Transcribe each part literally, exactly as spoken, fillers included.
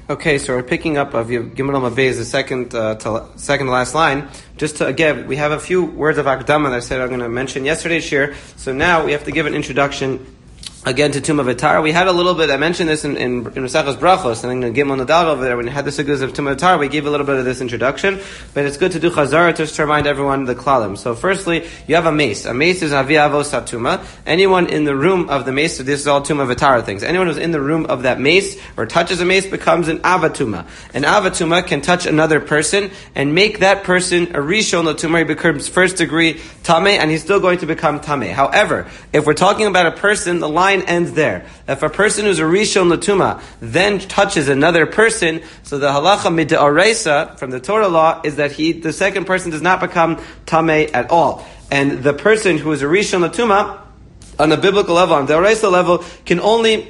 Okay, so we're picking up of Gimel Mabez, the second uh, to, second to last line. Just to, again, we have a few words of Akdama that I said I'm going to mention yesterday's shir. So now we have to give an introduction again to Tumah V'Tara. We had a little bit, I mentioned this in, in, in Maseches Brachos, and then Gimel Nadal over there, when we had the sugyas of Tumah V'Tara, we gave a little bit of this introduction, but it's good to do Chazara just to remind everyone the klalim. So firstly, you have a mace. A mace is Avi Avos Satuma. Anyone in the room of the mace, so this is all Tumah V'Tara things. Anyone who's in the room of that mace, or touches a mace, becomes an Avatuma. An Avatuma can touch another person, and make that person a Rishon L'Tumah. He becomes first degree Tameh, and he's still going to become Tameh. However, if we're talking about a person, the line ends there. If a person who's a Rishon L'Tumah then touches another person, so the halacha mid'oraisa from the Torah law is that he, the second person does not become Tameh at all. And the person who is a Rishon L'Tumah, on a biblical level, on the Oraisa level, can only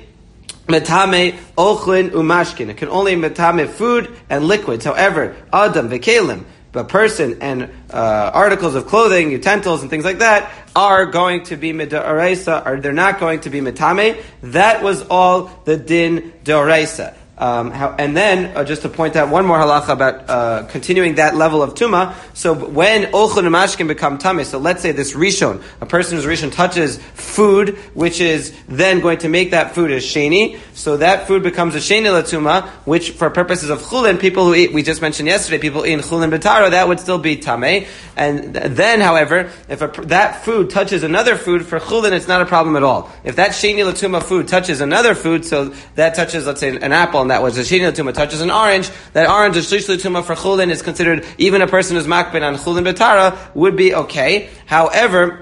metame ochlin umashkin. It can only metame food and liquids. However, adam v'kelim, a person and uh, articles of clothing, utensils, and things like that are going to be mid'oraisa, or they're not going to be metame. That was all the din d'oraisa. Um, how, and then, uh, just to point out one more halacha about uh, continuing that level of tuma. So when ochlin and mashkin become tameh, so let's say this rishon, a person who's rishon touches food, which is then going to make that food a sheni. So that food becomes a sheni latuma, which for purposes of chulin, people who eat, we just mentioned yesterday, people eat chulin b'tara, that would still be tameh. And then, however, if a, that food touches another food for chulin, it's not a problem at all. If that sheni latuma food touches another food, so that touches, let's say, an apple, and that was a sheni l'tumah, touches an orange, that orange is shlish l'tumah for chulin, is considered, even a person who's makbid on chulin b'tara would be okay. However,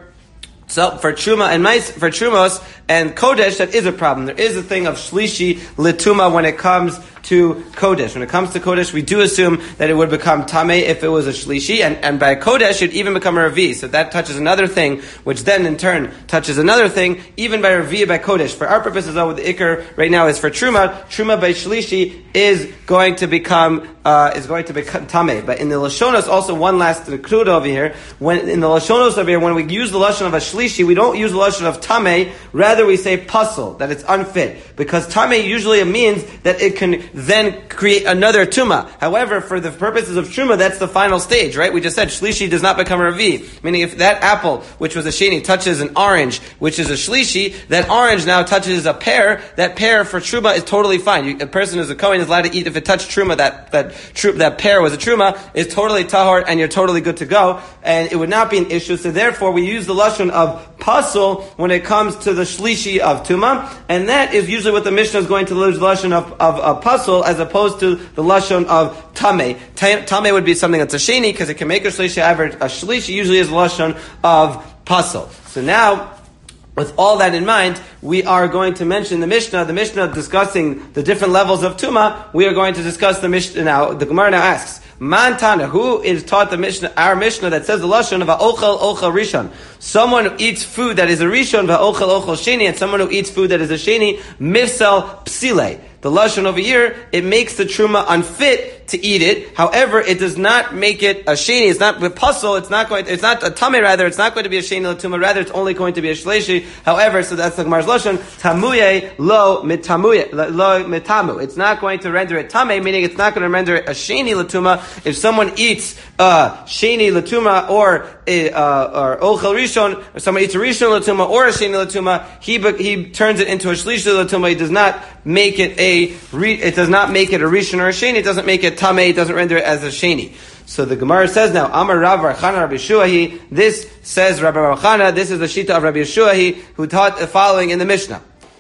so for truma and mais, for trumos and kodesh, that is a problem. There is a thing of shlishi l'tumah when it comes to kodesh. When it comes to kodesh, we do assume that it would become tameh if it was a shlishi, and, and by kodesh, it even become a revi. So that touches another thing, which then in turn touches another thing, even by revi, by kodesh. For our purposes, though, the ikar right now is for truma. Truma by shlishi is going to become uh, is going to become tameh. But in the lashonos, also one last nekuda over here. When in the lashonos over here, when we use the lashon of a shlishi, we don't use the lashon of tameh. Rather, we say pasul, that it's unfit, because tameh usually means that it can then create another tuma. However, for the purposes of truma, that's the final stage, right? We just said shlishi does not become a revi. Meaning, if that apple, which was a sheni, touches an orange, which is a shlishi, that orange now touches a pear. That pear for truma is totally fine. You, a person who's a kohen is allowed to eat. If it touched truma, that that tru, that pear was a truma, is totally tahor, and you're totally good to go. And it would not be an issue. So therefore, we use the lashon of pasul when it comes to the shlishi of tuma, and that is usually what the Mishnah is going to use the lashon of of, of pasul, as opposed to the lashon of tameh. Tameh would be something that's a sheni, because it can make a shlishi. However, a shlishi usually is the lashon of pasul. So now, with all that in mind, we are going to mention the Mishnah. The Mishnah discussing the different levels of Tumah. We are going to discuss the Mishnah now. The Gemara now asks, Man Tana, who is taught the Mishnah, our Mishnah that says the lashon of ochel ochel rishon? Someone who eats food that is a rishon, va'ochel ochel sheni, and someone who eats food that is a sheni, mifsal psile. The lashon over here, it makes the truma unfit to eat it. However, it does not make it a sheni. It's not with pasul. It's not going. It's not a tameh. Rather, it's not going to be a sheni l'tumah. Rather, it's only going to be a shleishi. However, so that's the Gemara's lashon. Tamuye lo mitamuye lo mitamu. It's not going to render it tameh, meaning it's not going to render it a sheni l'tumah. If someone eats uh, sheni l'tumah or a, uh, or ochel rishon, or someone eats a rishon l'tumah or a sheni l'tumah, he he turns it into a shlishi l'tumah. He does not make it a it does not make it a rishon or a sheni. It doesn't make it tameh. It doesn't render it as a sheni. So the Gemara says now, Amar Rav Chana Rabbi Yeshuahi. This says Rabbi Chana. This is the shita of Rabbi Yeshuahi, who taught the following in the Mishnah.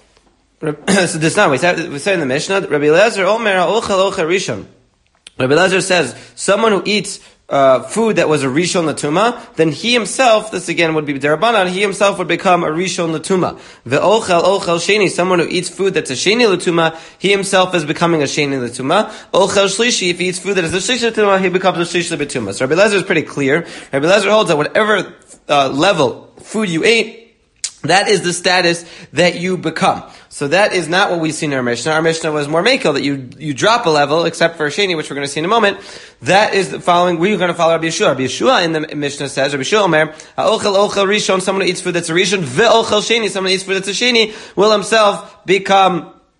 So this now we say, we say in the Mishnah, Rabbi Eliezer Omer ochel ochel rishon. Rabbi Eliezer says someone who eats Uh, food that was a rishon l'tumah, then he himself, this again would be derabanan, he himself would become a rishon l'tumah. Ve'ochel ochel sheni, someone who eats food that's a sheni l'tumah, he himself is becoming a sheni l'tumah. Ochel shlishi, if he eats food that is a shlishi l'tumah, he becomes a shlishi l'tumah. So Rabbi Eliezer is pretty clear. Rabbi Eliezer holds that whatever uh, level food you ate, that is the status that you become. So that is not what we see in our Mishnah. Our Mishnah was more makel, that you you drop a level, except for a sheni, which we're going to see in a moment. That is the following. We're going to follow Rabbi Yeshua. Rabbi Yeshua in the Mishnah says, Rabbi Yeshua Omer, ha'ochel ochel rishon, someone who eats food that's a rishon, ve'ochel sheni, someone who eats food that's a sheni, will himself become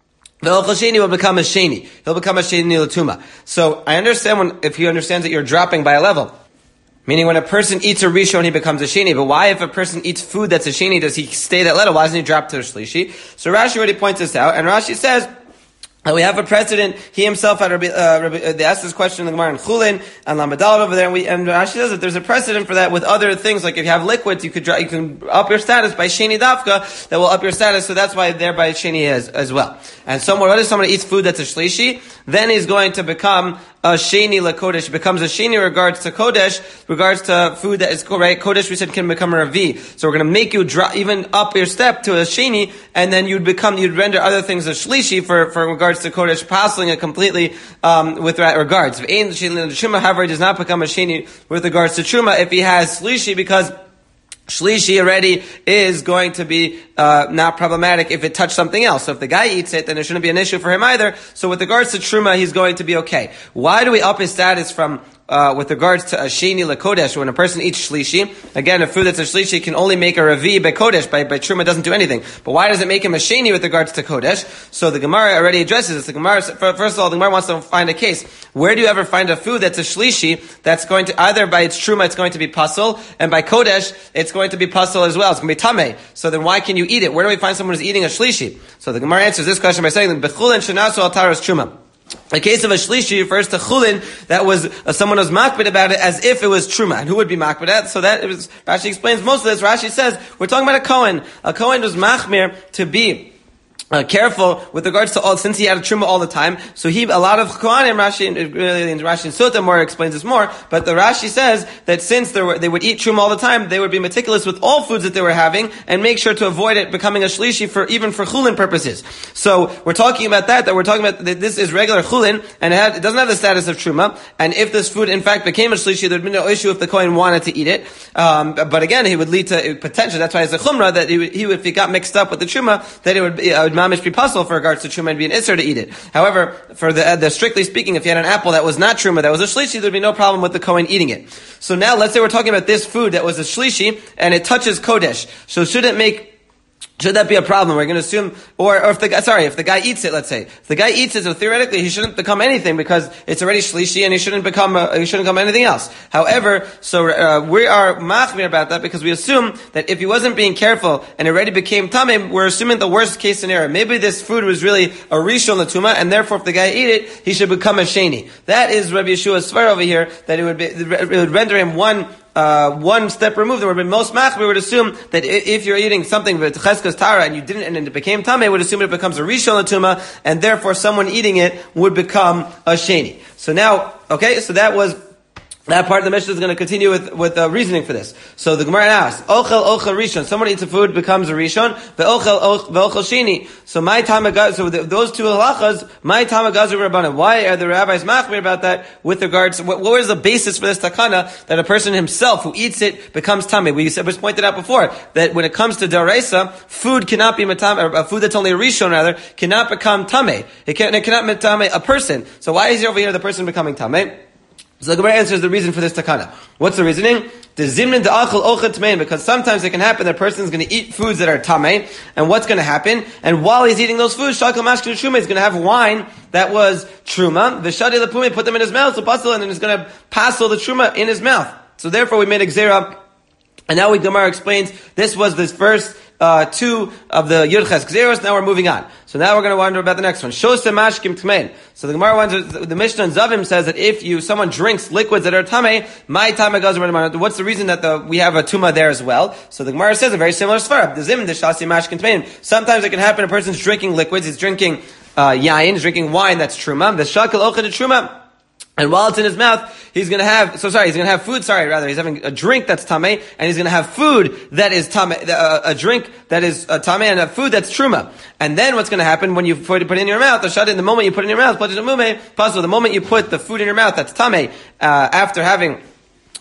The ochel sheni will become a sheni. He'll become a sheni l'tuma. So I understand when, if he understands that you're dropping by a level. Meaning when a person eats a rishon, he becomes a sheni. But why if a person eats food that's a sheni, does he stay that level? Why doesn't he drop to a shlishi? So Rashi already points this out. And Rashi says, and we have a precedent. He himself had, uh, they asked this question in the Gemara in Chulin and Lamadal over there, and, we, and Rashi says that there's a precedent for that with other things. Like if you have liquids, you could you can up your status by sheni dafka. That will up your status. So that's why thereby sheni is as well. And someone, what if someone eats food that's a shlishi? Then he's going to become a sheni lakodesh. Becomes a sheni regards to kodesh, regards to food that is right. Kodesh we said can become a ravi. So we're going to make you drop even up your step to a sheni, and then you'd become you'd render other things a shlishi for for regards to kodesh, passing it completely um, with that regards. If ain truma, however, does not become a sheni with regards to truma if he has shlishi, because shlishi already is going to be uh, not problematic if it touched something else. So if the guy eats it, then there shouldn't be an issue for him either. So with regards to truma, he's going to be okay. Why do we up his status from Uh, with regards to a sheni lakodesh, when a person eats shlishi, again, a food that's a shlishi can only make a ravi by kodesh, by, by truma doesn't do anything. But why does it make him a sheni with regards to kodesh? So the Gemara already addresses this. The Gemara, first of all, the Gemara wants to find a case. Where do you ever find a food that's a shlishi that's going to, either by its truma it's going to be pasul, and by kodesh it's going to be pasul as well. It's going to be tameh. So then why can you eat it? Where do we find someone who's eating a shlishi? So the Gemara answers this question by saying, Bechulin shenasu al taras truma. The case of a shlishi refers to chulin that was uh, someone was makbid about it as if it was truma. And who would be makbid at? So that it was, Rashi explains most of this. Rashi says we're talking about a kohen. A kohen was machmir to be Uh, careful with regards to all, since he had a truma all the time. So he, a lot of Kohanim, Rashi, really in Rashi and Sutta more explains this more, but the Rashi says that since they, were, they would eat truma all the time, they would be meticulous with all foods that they were having and make sure to avoid it becoming a shlishi for, even for chulin purposes. So we're talking about that, that we're talking about that this is regular chulin, and it, had, it doesn't have the status of truma, and if this food in fact became a shlishi, there would be no issue if the Kohen wanted to eat it. Um, but again, he would lead to potential, that's why it's a chumrah, that he would, he would, if he got mixed up with the truma, that it would be, uh, mamish be possible for regards to truma and be an isser to eat it. However, for the, uh, the strictly speaking, if you had an apple that was not truma, that was a shlishi, there'd be no problem with the kohen eating it. So now, let's say we're talking about this food that was a shlishi and it touches kodesh. So should it make Should that be a problem? We're going to assume, or, or if the guy, sorry, if the guy eats it, let's say, if the guy eats it, so theoretically he shouldn't become anything because it's already shlishi and he shouldn't become, uh, he shouldn't become anything else. However, so uh, we are machmir about that because we assume that if he wasn't being careful and it already became tamim, we're assuming the worst case scenario. Maybe this food was really a rishon l'tuma, and therefore if the guy ate it, he should become a sheni. That is Rabbi Yeshua's svar over here, that it would be, it would render him one Uh, one step removed. There would be most mach. We would assume that if you're eating something with cheskas tara and you didn't, and it became tameh, would assume it becomes a rishon l'tuma, and therefore someone eating it would become a sheni. So now, okay, so that was. That part of the Mishnah is going to continue with, with uh, reasoning for this. So the Gemara asks, Ochel, Ochel, Rishon. Someone eats a food, becomes a Rishon. Ve'ochel, Ve'ochel, Sheni. So my Tamagaz, so the, those two halachas, my Tamagazu Rabbanan. Why are the rabbis machmir about that with regards, what, what is the basis for this takana, that a person himself who eats it becomes tameh? We said, was pointed out before, that when it comes to daraisa, food cannot be matam, or a food that's only a Rishon rather, cannot become tameh. It, can, it cannot matame a person. So why is he over here the person becoming tameh? So the Gemara answers the reason for this takana. What's the reasoning? The zimnin da'achal ochet tmein, because sometimes it can happen that a person is going to eat foods that are tamei, and what's going to happen? And while he's eating those foods, shakal mashkin truma, he's going to have wine that was truma. V'shadi lepume, put them in his mouth, so pasul, and then he's going to passel the truma in his mouth. So therefore, we made a gzera. And now we Gemara explains this was this first uh, two of the Yudches Gzeros. Now we're moving on. So now we're going to wonder about the next one. Shosem mashkim tmein. So the Gemara wonders, the Mishnah in Zavim says that if you someone drinks liquids that are tamei, my tamei goes around. What's the reason that the, we have a tuma there as well? So the Gemara says a very similar svara. The zim the shasi mashkim tmein. Sometimes it can happen. A person's drinking liquids. He's drinking uh, yain. He's drinking wine. That's truma. The shakal ochet truma. And while it's in his mouth, he's going to have, so sorry, he's going to have food, sorry, rather, he's having a drink that's tameh, and he's going to have food that is tameh, uh, a drink that is uh, tameh, and a food that's truma. And then what's going to happen when you put it in your mouth, the shad in the moment you put it in your mouth, the moment you put the food in your mouth that's tameh, uh, after having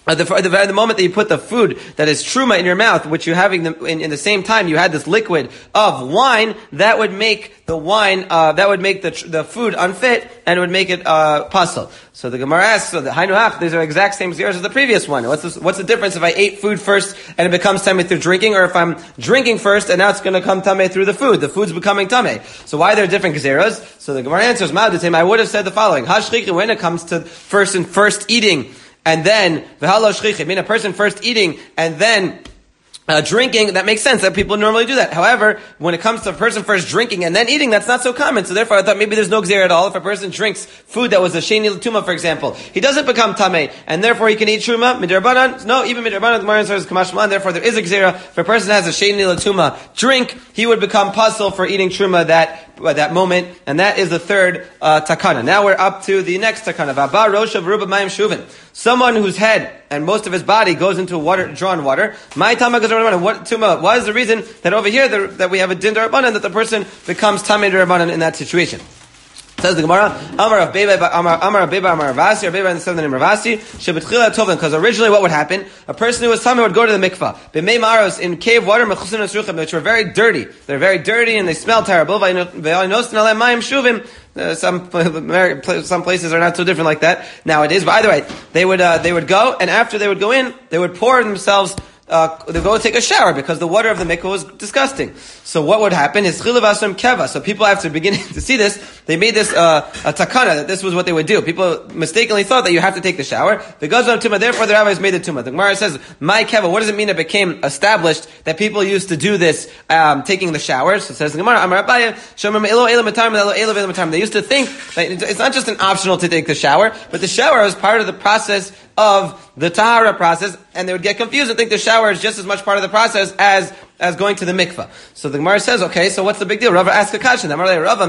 Uh, the, the, the moment that you put the food that is truma in your mouth, which you're having the, in, in the same time, you had this liquid of wine, that would make the wine, uh, that would make the the food unfit, and it would make it, uh, puzzle. So the Gemara asks, so the Hainuach, these are the exact same zeros as the previous one. What's the, what's the difference if I ate food first and it becomes tamei through drinking, or if I'm drinking first and now it's going to come tamei through the food? The food's becoming tamei. So why are there different zeros? So the Gemara answers, Ma'adutim, I would have said the following, Hashchich, when it comes to first and first eating, and then, v'halo shchichim, mean a person first eating and then uh, drinking, that makes sense that people normally do that. However, when it comes to a person first drinking and then eating, that's not so common. So therefore I thought maybe there's no gzera at all. If a person drinks food that was a sheni l'tuma, for example, he doesn't become tamei, and therefore he can eat truma, midrabanan. No, even midrabanan, the Gemara says kamash malan, therefore there is a gzera. If a person has a sheni l'tuma drink, he would become puzzle for eating truma that at that moment, and that is the third uh, takana. Now we're up to the next takana. V'aba rosh of ruba mayim shuvin. Someone whose head and most of his body goes into water, drawn water. My tama goes around. What tuma? What is the reason that over here the, that we have a din darabanan, that the person becomes tamei darabanan in that situation? Says the Gemara, Amar of Beba, Amar Amar of Beba, Amar Ravasi, or Beba and the seven name Ravasi, Shebetchila Tovin, because originally what would happen? A person who was tamei would go to the mikvah. B'mei maros, in cave water, mechusin asruchim, which were very dirty. They're very dirty and they smell terrible. Ve'alinosin alem mayim shuvim. Uh, some some places are not so different like that nowadays. But either way, they would uh, they would go, and after they would go in, they would pour themselves. Uh, they go take a shower because the water of the mikvah was disgusting. So what would happen is chilavasum keva. So people, after beginning to see this, they made this uh, a takana, that this was what they would do. People mistakenly thought that you have to take the shower. Because of tuma, therefore the rabbis made the tuma. The Gemara says, "My keva." What does it mean? It became established that people used to do this, um, taking the showers. So it says the Gemara, "Amar Abaye, shomim elo elo matam, elo elo elo matam." They used to think that it's not just an optional to take the shower, but the shower is part of the process of the tahara process, and they would get confused and think the shower is just as much part of the process as as going to the mikvah. So the Gemara says, okay, so what's the big deal? Rava asks a question. As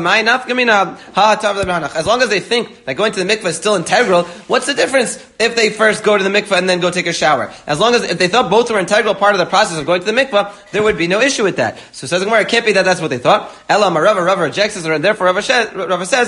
long as they think that going to the mikvah is still integral, what's the difference if they first go to the mikvah and then go take a shower? As long as, if they thought both were an integral part of the process of going to the mikvah, there would be no issue with that. So says the Gemara, it can't be that that's what they thought. Ela Rava, Rava rejects this, and therefore Rava says, Rava says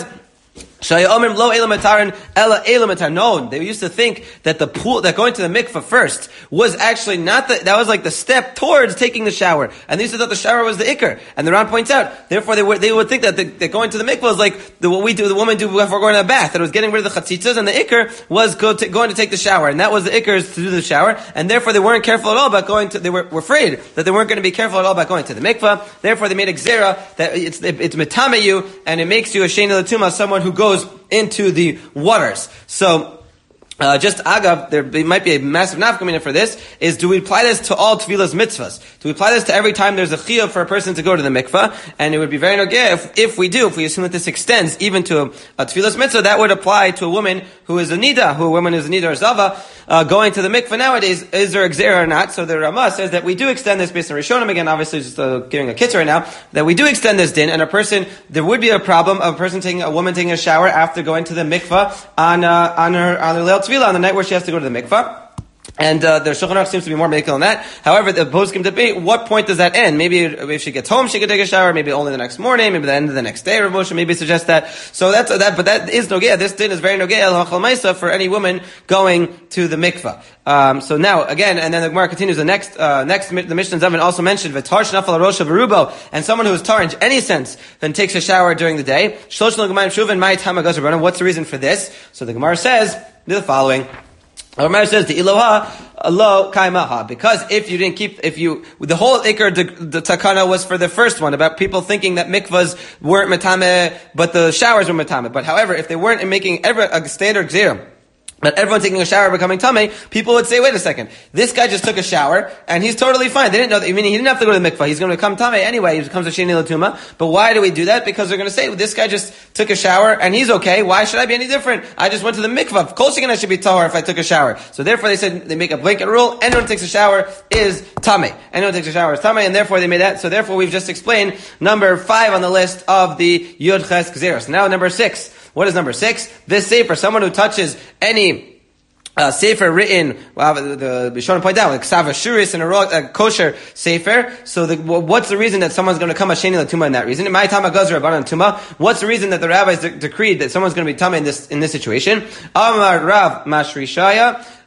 no, they used to think that the pool, that going to the mikvah first was actually not the, that was like the step towards taking the shower. And they used to thought the shower was the ikr. And the Ran points out, therefore they would, they would think that, the, that going to the mikvah was like the, what we do, the woman do if we're going to a bath. That it was getting rid of the chatzitzas, and the ikr was go to, going to take the shower. And that was the ikr to do the shower. And therefore they weren't careful at all about going to, they were, were afraid that they weren't going to be careful at all about going to the mikvah. Therefore they made a gzera that it's, it's metame you, and it makes you a sheni l'tuma, someone who goes into the waters. So, Uh, just agav, there might be a massive nafkamina for this, is do we apply this to all tevilas mitzvahs? Do we apply this to every time there's a chiyuv for a person to go to the mikvah? And it would be very nogeh if, if we do, if we assume that this extends even to a, a tevilas mitzvah, that would apply to a woman who is a nida, who a woman is a nida or zava, uh, going to the mikvah nowadays. Is there a gzera or not? So the Ramah says that we do extend this based on Rishonim, again, obviously just uh, giving a kitzur right now, that we do extend this din, and a person, there would be a problem of a person taking, a woman taking a shower after going to the mikvah on, uh, on her, on her leil tefillah, on the night where she has to go to the mikvah. And uh, the Shulchan Aruch seems to be more medical on that. However, the poskim debate, what point does that end? Maybe if she gets home, she could take a shower. Maybe only the next morning. Maybe the end of the next day. Rav Moshe maybe suggest that. So that's uh, that. But that is nogea. This din is very nogea l'chol ma'isa for any woman going to the mikvah. Um, so now again, and then the Gemara continues. The next, uh, next the Mishnah Zavin also mentioned v'tar shnafal rosh of arubo, and someone who is tar in any sense then takes a shower during the day. Shlosh l'gemayim shuvin ma'it hamagos rabbanan. What's the reason for this? So the Gemara says the following. The Gemara says the iloha lo kaimaha, because if you didn't keep, if you, the whole ikr, the, the takana was for the first one about people thinking that mikvahs weren't matame, but the showers were matame. But however, if they weren't making ever a standard gzera, but everyone taking a shower becoming tamei, people would say, wait a second, this guy just took a shower, and he's totally fine. They didn't know that, I mean, he didn't have to go to the mikvah, he's going to become tamei anyway, he becomes a sheni l'tuma. But why do we do that? Because they're going to say, well, this guy just took a shower, and he's okay, why should I be any different? I just went to the mikvah, kol shekin I should be tahor if I took a shower. So therefore they said, they make a blanket rule, anyone who takes a shower is tamei. Anyone who takes a shower is tamei, and therefore they made that. So therefore we've just explained number five on the list of the Yud Ches Gzeros. Now number six. What is number six? This sefer, someone who touches any Uh, sefer written, well, the Rishonim point out, like Ksav Ashuris and a, a kosher sefer. So the, what's the reason that someone's going to come a sheni l'tuma in that reason? In my time, tuma. What's the reason that the rabbis de- decreed that someone's going to be tama in this in this situation? Amar Rav Mashrishaya.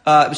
uh,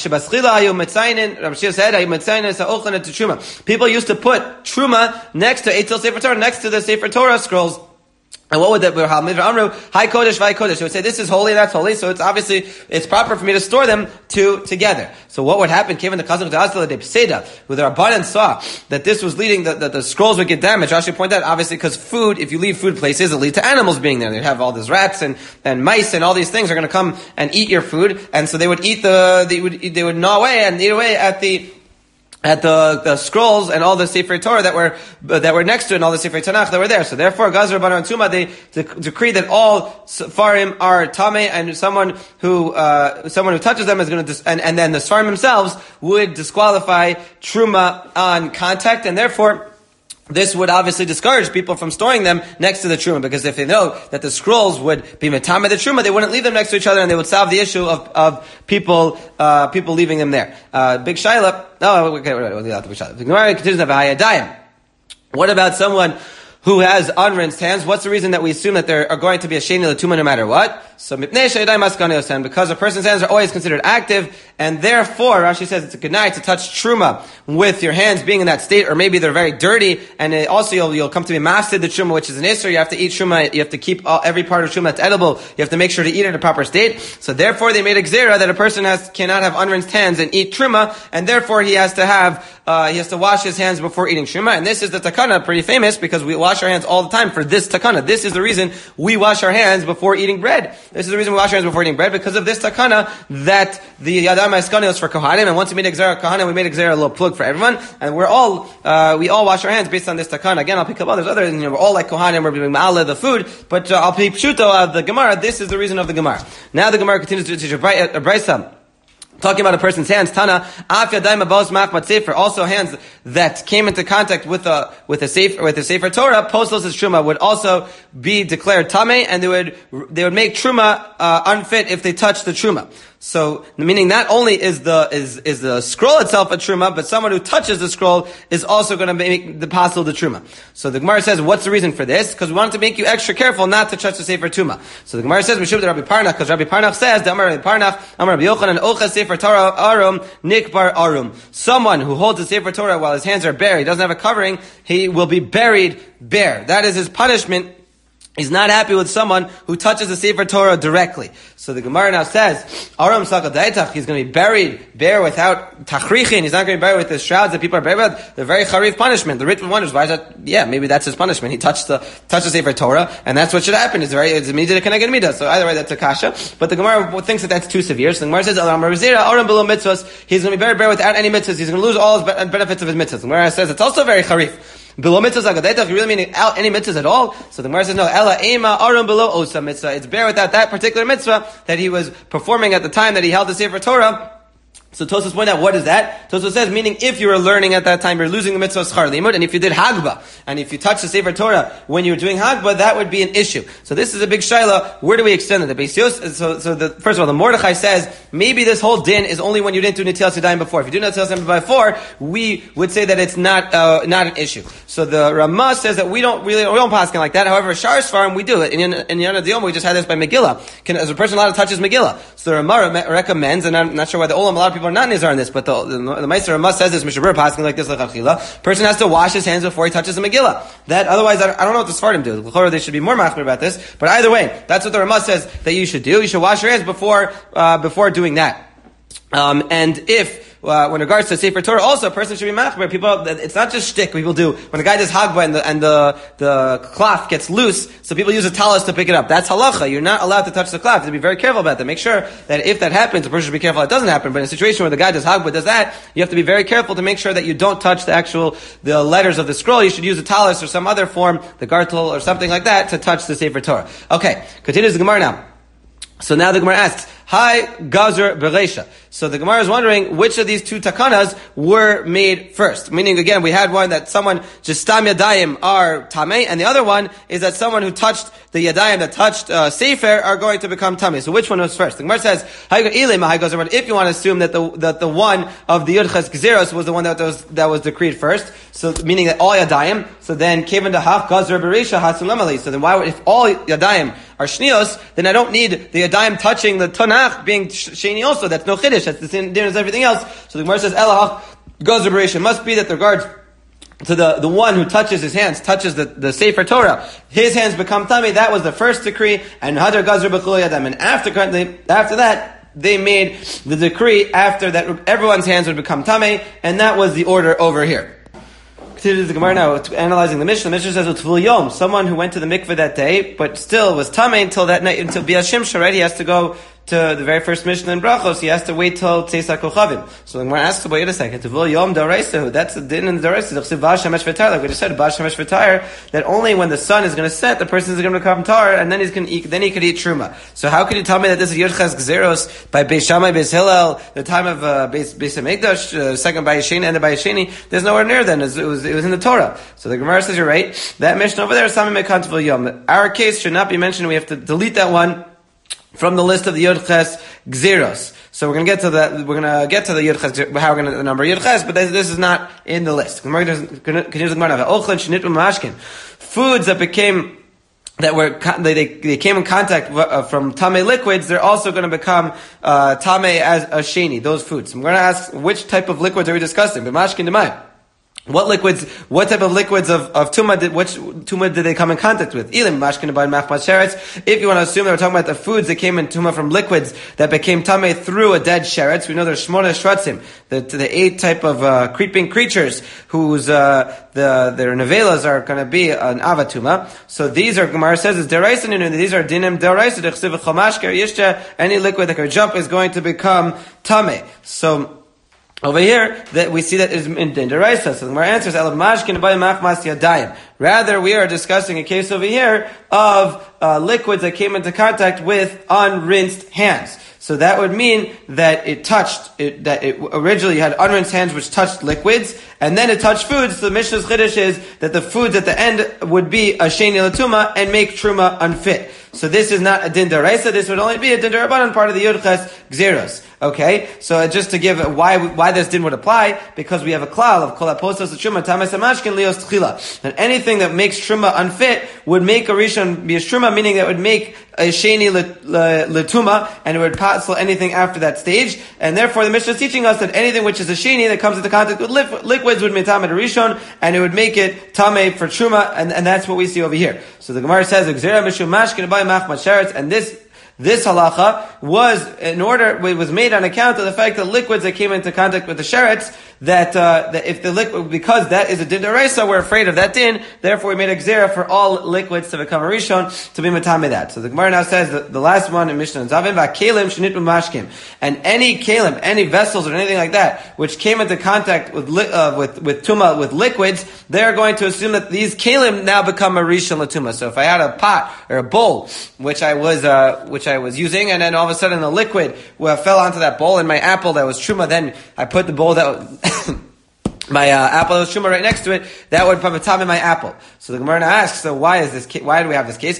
people used to put truma next to Eitel Sefer Torah, next to the Sefer Torah scrolls. And what would that be? Hi Kodesh, Vai Kodesh. They would say, this is holy, that's holy, so it's obviously, it's proper for me to store them two together. So what would happen, given the Chazon D'Azla de Peseda, where the Rabbanan saw that this was leading, that the, the scrolls would get damaged. Rashi pointed out, obviously, because food, if you leave food places, it leads to animals being there. They'd have all these rats and, and mice and all these things are going to come and eat your food. And so they would eat the, they would, they would gnaw away and eat away at the, at the, the scrolls and all the Sefer Torah that were that were next to it, and all the Sefer Tanakh that were there. So therefore, Gazar Banan Tuma, they de- decree that all Sfarim are Tameh, and someone who uh, someone who touches them is going to, dis- and, and then the Sfarim themselves would disqualify Truma on contact, and therefore, this would obviously discourage people from storing them next to the truma, because if they know that the scrolls would be metame the truma, they wouldn't leave them next to each other, and they would solve the issue of of people uh, people leaving them there. Uh, big shaila. Oh, okay, the Gemara continues. What about someone who has unrinsed hands? What's the reason that we assume that they are going to be a sheni l'tuma no matter what? So because a person's hands are always considered active, and therefore Rashi says it's a good night to touch truma with your hands being in that state, or maybe they're very dirty, and it also you'll, you'll come to be mafsid the truma, which is an isser. You have to eat truma. You have to keep all, every part of truma that's edible. You have to make sure to eat it in a proper state. So therefore they made a gzera that a person has cannot have unrinsed hands and eat truma, and therefore he has to have uh, he has to wash his hands before eating truma. And this is the takana, pretty famous, because we wash our hands all the time for this takana. This is the reason we wash our hands before eating bread. This is the reason we wash our hands before eating bread, because of this takana that the Yadam HaEskani is for Kohanim, and once we made a Gzera Kohanim, we made a Gzera a little plug for everyone, and we're all, uh, we all wash our hands based on this takana. Again, I'll pick up others, others, you know, we're all like Kohanim, we're being ma'ala the food, but uh, I'll pick Pshuto of the Gemara. This is the reason of the Gemara. Now the Gemara continues to teach a Braisa, talking about a person's hands. Tana, af yadayim abos machmat sefer. Also, hands that came into contact with a with a sefer with a sefer Torah, postos as truma, would also be declared tamei, and they would they would make truma uh, unfit if they touch the truma. So, meaning not only is the is is the scroll itself a truma, but someone who touches the scroll is also going to make the possible the truma. So the Gemara says, what's the reason for this? Because we want to make you extra careful not to touch the sefer truma. So the Gemara says, Mishub the Rabbi Parnach, because Rabbi Parnach says, Amar Rabbi Parnach, Amar Rabbi Yochanan, Ocha sefer Torah arum nikbar arum. Someone who holds the sefer Torah while his hands are bare, he doesn't have a covering, he will be buried bare. That is his punishment. He's not happy with someone who touches the Sefer Torah directly. So the Gemara now says, Aram Sakal Daitach, he's going to be buried bare without tachrichin. He's not going to be buried with the shrouds that people are buried with. The very charif punishment. The written wonders, why is that? Yeah, maybe that's his punishment. He touched the, touched the Sefer Torah, and that's what should happen. It's very, it's immediate connected midah. So either way, that's a kasha. But the Gemara thinks that that's too severe. So the Gemara says, Aram Ravzira, Aram below mitzvahs, he's going to be buried bare without any mitzvahs. He's going to lose all his benefits of his mitzvahs. The Gemara says, it's also very charif. Below mitzvahs agadetach, you really mean any mitzvahs at all? So the Gemara says, no, ela ema arum below osa mitzvah. It's bare without that particular mitzvah that he was performing at the time that he held the Sefer Torah. So Tosfos point out, what is that? Tosfos says, meaning if you were learning at that time, you're losing the mitzvah of schar limud, and if you did Hagbah, and if you touched the Sefer Torah when you were doing Hagbah, that would be an issue. So this is a big shaila. Where do we extend it? The Beis Yosef, so, so the, first of all, the Mordechai says, maybe this whole din is only when you didn't do Netilas Yadayim before. If you do Netilas Yadayim before, we would say that it's not, uh, not an issue. So the Ramah says that we don't really, we don't pass like that. However, Shar Sfarim, we do it. In, in Yana Diyom, we just had this by Megillah. Can, as a person allowed to touch his Megillah? So the Ramah recommends, and I'm not sure why the Olam, a lot of people are not nizar on this, but the, the, the Meister Ramah says this, Mishabur passing like this, like Achila. Person has to wash his hands before he touches the Megillah. That, otherwise, I don't, I don't know what the Sfardim do. They should be more machmir about this. But either way, that's what the Ramah says that you should do. You should wash your hands before, uh, before doing that. Um, and if, uh, when regards to Sefer Torah, also a person should be machmir. People, it's not just shtick. People do when a guy does hagbah and the and the the cloth gets loose, so people use a talis to pick it up. That's halacha. You're not allowed to touch the cloth. You have to be very careful about that. Make sure that if that happens, a person should be careful. It doesn't happen. But in a situation where the guy does hagbah does that, you have to be very careful to make sure that you don't touch the actual the letters of the scroll. You should use a talis or some other form, the gartel or something like that, to touch the Sefer Torah. Okay, continues the Gemara now. So now the Gemara asks, Hi, Gazer Bereisha. So the Gemara is wondering which of these two takanas were made first. Meaning, again, we had one that someone, just stam yadayim are tamei, and the other one is that someone who touched the yadayim, that touched uh, sefer, are going to become tamei. So which one was first? The Gemara says, if you want to assume that the that the one of the Yudches Gzeros was the one that was that was decreed first, so meaning that all yadayim, so then Kevin Dahach Gazer Bereisha Hasun Lamali. So then why would, if all yadayim are shnios, then I don't need the yadayim touching the tanah Tanakh being sheni also. That's no chiddush. That's the same din as everything else. So the Gemara says, Elahach goes to must be that the regards to the, the one who touches his hands, touches the, the Sefer Torah, his hands become tummy. That was the first decree, and Hadar Gazr B'chol Yadam. And after, after that, they made the decree after that everyone's hands would become tummy, and that was the order over here. Continues the Gemara now, analyzing the Mishnah. The Mishnah says, Utvul Yom, someone who went to the mikveh that day, but still was tummy until that night, until B'yas Shimsha, right? He has to go to the very first Mishnah in Brachos, he has to wait till Tzeis HaKochavim. So the Gemara asks, wait a second, Tuvul Yom D'Oraisa, that's the din in the D'Oraisa, like we just said, Baal Shemesh V'Tar, that only when the sun is going to set, the person is going to become tar, and then he's going to eat, then he could eat Truma. So how could you tell me that this is Yudches Gzeros by Beis Shammai, Beis Hillel, the time of uh, Beis, Beis HaMikdash, uh, second by Yesheni, and the by Yesheni, there's nowhere near then, it was, it was, it was in the Torah. So the Gemara says, you're right, that Mishnah over there, Sami Mekan Tuvul Yom. Our case should not be mentioned, we have to delete that one from the list of the Yud Ches Gzeros. So we're going to get to that, we're going to get to the Yud Ches, how we're going to the number Yud Ches, but this is not in the list. Foods that became, that were, they, they came in contact from Tameh liquids, they're also going to become, uh, Tameh as a Sheni, those foods. I'm going to ask, which type of liquids are we discussing? B'mashkin Demai. What liquids, what type of liquids of, of tumah did, which tumah did they come in contact with? Ilim, mashkin, abad, machmas, sheretz. If you want to assume that we're talking about the foods that came in tumah from liquids that became tameh through a dead sheretz, we know there's shmona shratzim, the, the eight type of, uh, creeping creatures whose, uh, the, their nevelas are going to be an avatuma. So these are, Gemara says, is deraisa, these are dinim deraisa, dechsiv chamashker, yishta, any liquid that could jump is going to become tameh. So, over here, that we see that is in Deraisa. So the Gemara answers, "Elav mashkin by machmas yadayim." Rather, we are discussing a case over here of uh, liquids that came into contact with unrinsed hands. So that would mean that it touched, it, that it originally had unrinsed hands which touched liquids, and then it touched foods. So the Mishnah's chiddush is that the foods at the end would be a sheni l'tuma and make truma unfit. So this is not a din deraisa, this would only be a din derabanan, part of the Yud Ches Gzeros. Okay, so just to give why why this din would apply, because we have a klal of kol apostos truma tames hamashkin lios tchila, and anything that makes truma unfit would make a rishon be a truma, meaning that would make a sheni letuma, and it would passel anything after that stage, and therefore the Mishnah is teaching us that anything which is a sheni that comes into contact with li- liquids would be tameh to rishon, and it would make it tameh for truma, and, and that's what we see over here. So the Gemara says, "Gzera mishum mashkin by machmas sheretz," and this. This halacha was in order, it was made on account of the fact that liquids that came into contact with the sheretz, that, uh, that if the liquid, because that is a din deraisa, we're afraid of that din, therefore we made a gzera for all liquids to become a rishon, to be matame that. So the Gemara now says that the last one in Mishnah, Zavim va'kelim shenit b'mashkim, and any kelim, any vessels or anything like that, which came into contact with, li- uh, with, with tuma, with liquids, they're going to assume that these kelim now become a rishon l'tuma. So if I had a pot, or a bowl, which I was, uh, which I was using, and then all of a sudden the liquid well, fell onto that bowl, and my apple that was truma, then I put the bowl that was my uh, apple that was truma right next to it, that would put a tam in my apple. So the Gemara asks, so why is this? Ca- why do we have this case?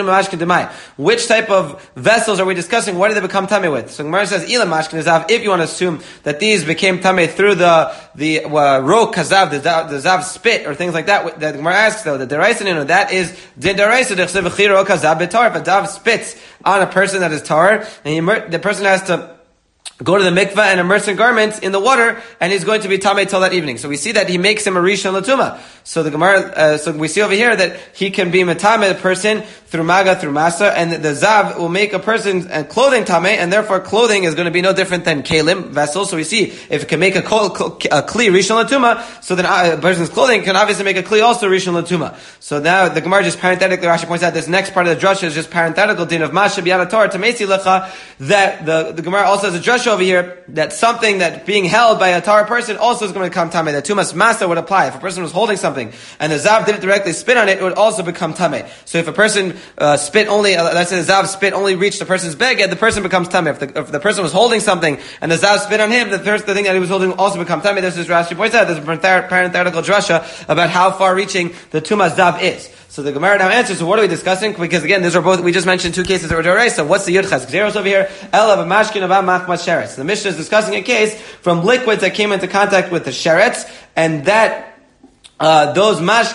Which type of vessels are we discussing? What did they become tameh with? So the Gemara says, "Ilam mashkin zav." If you want to assume that these became tameh through the the uh, ro kazav, the, the zav spit or things like that, that the Gemara asks though, the deraisa, that is din deraisa dechsev v'chiro kazav betar. If a zav spits on a person that is tar, and he, the person has to go to the mikveh and immerse in garments in the water, and he's going to be tameh till that evening. So we see that he makes him a rishon l'tuma. So the Gemara, uh, so we see over here that he can be metameh the person through maga, through masa, and the zav will make a person's uh, clothing tameh, and therefore clothing is going to be no different than kelim, vessels. So we see if it can make a, kol, a kli rishon l'tuma, so then a person's clothing can obviously make a kli also rishon l'tuma. So now the Gemara just parenthetically, Rashi points out this next part of the drasha is just parenthetical din of masha b'yad Torah tamesi lecha, that the, the Gemara also has a drasha over here that something that being held by a tar person also is going to become tameh. That tumas masa would apply. If a person was holding something and the zav didn't directly spit on it, it would also become tameh. So if a person uh, spit only, uh, let's say the zav spit only reached the person's beged, the person becomes tameh. If the, if the person was holding something and the zav spit on him, the, first, the thing that he was holding also become tameh. This is Rashi points out. There's a parenthetical drasha about how far reaching the tumas zav is. So the Gemara now answers, so what are we discussing? Because again, these are both, we just mentioned two cases that were deraisa. So what's the Yud Ches Gzeros over here? Elav mashkin about machmas sheretz. The Mishnah is discussing a case from liquids that came into contact with the sheretz, and that, uh, those mashkim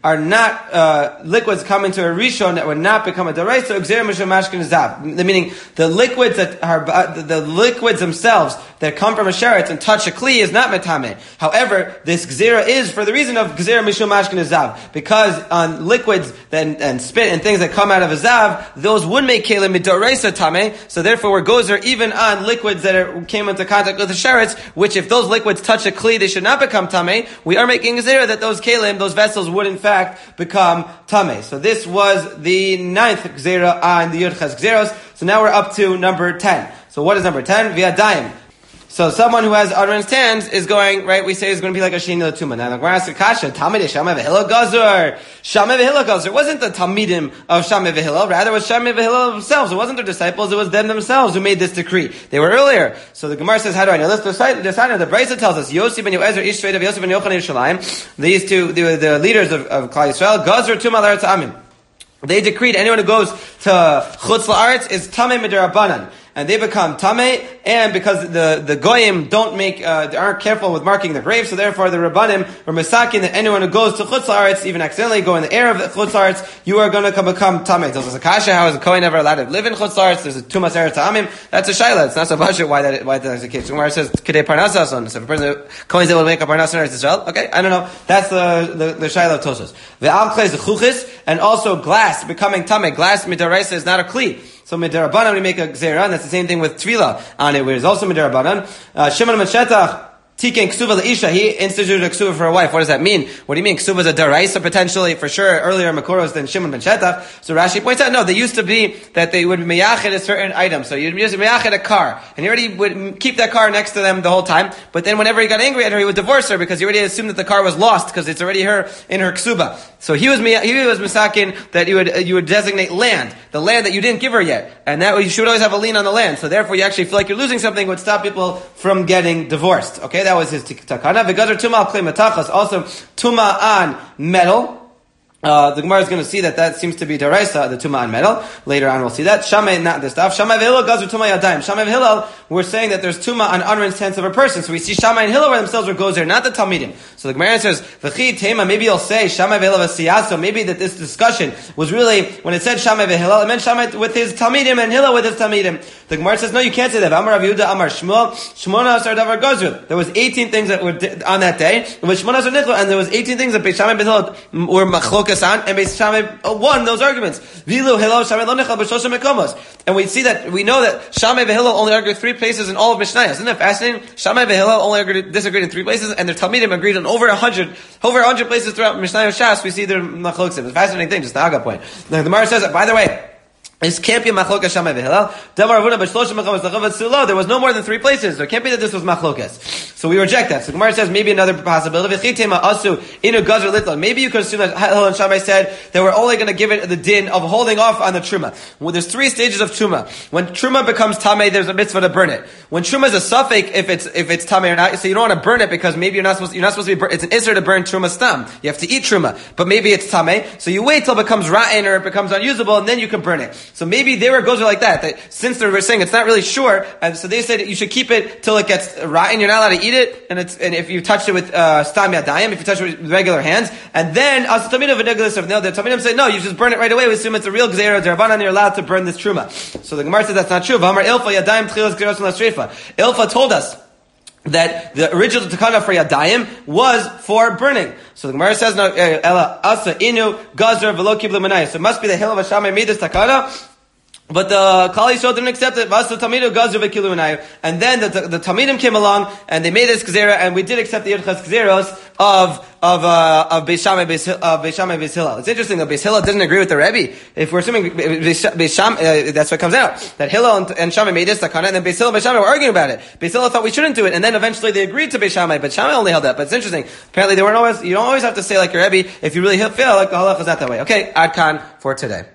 are not uh, liquids coming to a rishon that would not become a deraisa, gzera mishum mashkin zav. Meaning the liquids that are uh, the, the liquids themselves that come from a sheretz and touch a kli is not metame. However, this gzera is for the reason of gzera mishum mashkin zav, because on liquids and, and spit and things that come out of a zav, those would make kelim midoraisa tame. So therefore, we're gozer even on liquids that are, came into contact with the sheretz, which if those liquids touch a kli, they should not become tame. We are making gzera that those kelim, those vessels, would in fact become tame. So this was the ninth gzera on the Yudches Gzeros. So now we're up to number ten. So what is number ten? V'yadayim. So someone who has unrinsed hands is going, right, we say is going to be like a sheni l'tuma. Now the Gemara asks Kasha, Talmidei Shammai v'Hillel Gazur. Shammai v'Hillel Gazur. It wasn't the Talmidim of Shammai v'Hillel, rather it was Shammai v'Hillel themselves. It wasn't their disciples, it was them themselves who made this decree. They were earlier. So the Gemara says, how do I know this? The Designer, the Brisa tells us, Yossi ben Yoezer, Ish Shved of Yossi ben Yochanan Yerushalayim, these two, the, the leaders of, of Klal Yisrael, Gazur Tuma l'Eretz Amim. They decreed anyone who goes to Chutz La'aretz is Tamei Midirabanan. And they become tamei, and because the, the goyim don't make, uh, they aren't careful with marking their graves, so therefore the rabbanim are masakin that anyone who goes to chutz la'aretz, even accidentally go in the air of the chutz la'aretz, you are going to become tamei. So there's a kasha, how is a kohen ever allowed to live in chutz la'aretz? There's a tumas eretz ta'amim. That's a shaila. It's not so much why that why that's the case. Where it says kedei parnasa son. So if a person kohen's able to make a parnasa in Eretz Israel, okay, I don't know. That's the the, the shaila of Tosos. Ve'am klei is chuchis, and also glass becoming tamei. Glass midaraisa is not a kli. So midarabanan we make a gzera, and that's the same thing with tefillah on it, where it's also midarabanan. Uh, Shimon ben Shetach, Tiken ksuva leisha, he instituted a ksuva for a wife. What does that mean? What do you mean? Ksuva is a daraisa potentially, for sure, earlier Makoros than Shimon ben Shetach. So Rashi points out, no, they used to be that they would meyached a certain item. So you'd use meyached a car, and he already would keep that car next to them the whole time, but then whenever he got angry at her, he would divorce her, because he already assumed that the car was lost, because it's already her, in her ksuba. So he was, he was misakin that you would, you would designate land, the land that you didn't give her yet, and that you should always have a lien on the land, so therefore you actually feel like you're losing something, would stop people from getting divorced. Okay, that was his takana. V'gazar tuma al klei matachas, also tuma on metal. Uh, the Gemara is going to see that that seems to be deraisa, the tuma on metal. Later on we'll see that. Shammai, not this stuff. Shammai v'Hillel gazar tuma yadayim. Shammai v'Hillel, we're saying that there's tuma on unrinsed hands of a person. So we see Shammai and Hillel where themselves were gozer, not the Talmidim. So the Gemara answers, v'chi tema, maybe you'll say Shammai v'Hillel v'siyaso, maybe that this discussion was really, when it said Shammai v'Hillel, it meant Shammai with his Talmidim and Hillel with his Talmidim. The Gemara says, no, you can't say that. Amar Rav Yehuda, Amar Shmuel, Shmona asar davar gazur. There was eighteen things that were on that day, and there was eighteen things that Beis Shammai and Hillel were machlokas on, and Beis Shammai won those arguments. And we see that, we know that Shammai and Hillel only argued three places in all of Mishnayos. Isn't that fascinating? Shammai and Hillel only argued, disagreed in three places, and their Talmidim agreed in over a hundred, over a hundred places throughout Mishnayos Shas. We see their machlokas. It's a fascinating thing, just the Aga point. The Gemara says, by the way, this can't be machlokas Shammai v'Hillel. There was no more than three places. There can't be that this was machlokas. So we reject that. So Gemara says maybe another possibility. Maybe you could assume that Hillel and Shammai said that we're only going to give it the din of holding off on the truma. Well, there's three stages of truma. When truma becomes tamei, there's a mitzvah to burn it. When truma is a suffix, if it's if it's tamei or not, so you don't want to burn it because maybe you're not supposed you're not supposed to be. Bur- it's an isser to burn truma stam. You have to eat truma, but maybe it's tamei. So you wait till it becomes rotten or it becomes unusable, and then you can burn it. So maybe they were goes like that. That since they were saying it's not really sure, and so they said you should keep it till it gets rotten. You're not allowed to eat it, and it's and if you touched it with uh, stam yadayim, if you touch it with regular hands, and then as the Talmidim of no, the Talmidim say no, you just burn it right away. We assume it's a real gzeira derabanan. You're allowed to burn this truma. So the Gemara says that's not true. V'amar ilfa yadayim tchilas gzeros l'sreifa. Ilfa told us that the original takana for yadayim was for burning. So the Gemara says no. Ela asa inu gazar v'lo kiblu manayis. So it must be the Hillel v'Shammai made this takana. But the Klal Yisrael didn't accept it. And then the, the, the Talmidim came along and they made this gzera, and we did accept the Yudches Gzeros of of uh, of Beis Shammai Beis uh, Beis Shammai Beis Hillel. It's interesting that Beis Hillel didn't agree with the Rebbe. If we're assuming Beis Shammai, uh, that's what comes out, that Hillel and, and Shammai made this takana, and then Beis Hillel and Beis Shammai were arguing about it. Beis Hillel thought we shouldn't do it, and then eventually they agreed to Beis Shammai, but Shammai only held that. But it's interesting. Apparently, they weren't always. You don't always have to say like your Rebbe if you really feel like the halach is not that way. Okay, Ad Kan for today.